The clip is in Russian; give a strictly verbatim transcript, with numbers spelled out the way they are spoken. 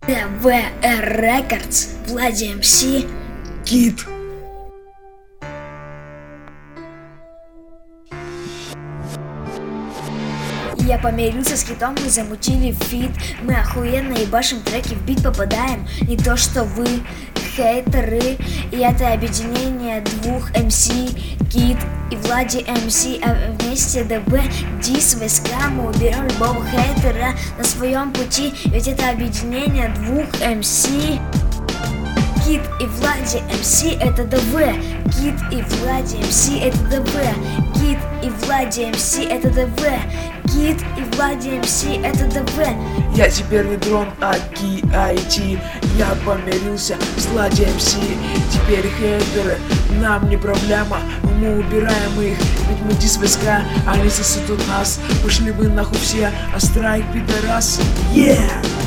тэ вэ эр Records, Влади эм си, Кит. Я помирился с Китом, мы замутили фит. Мы охуенно ебашим треки, в бит попадаем. Не то что вы, хейтеры. И это объединение двух эм си, Кит и Влади эм си, а вместе дэ бэ, дис, войска. Мы уберем любого хейтера на своем пути, ведь это объединение двух эм си. Кит и Влади эм си это дэ вэ, Кит и Влади эм си это дэ вэ, Кит и Влади эм си это дэ вэ, Кит и Влади эм си это дэ вэ. Я теперь не дрон, а ки ай ти. Я помирился с Влади эм си. Теперь хейтеры нам не проблема, мы убираем их, ведь мы дис войска, они засудут нас. Пошли вы нахуй все, а страйк пидорас. Yeah!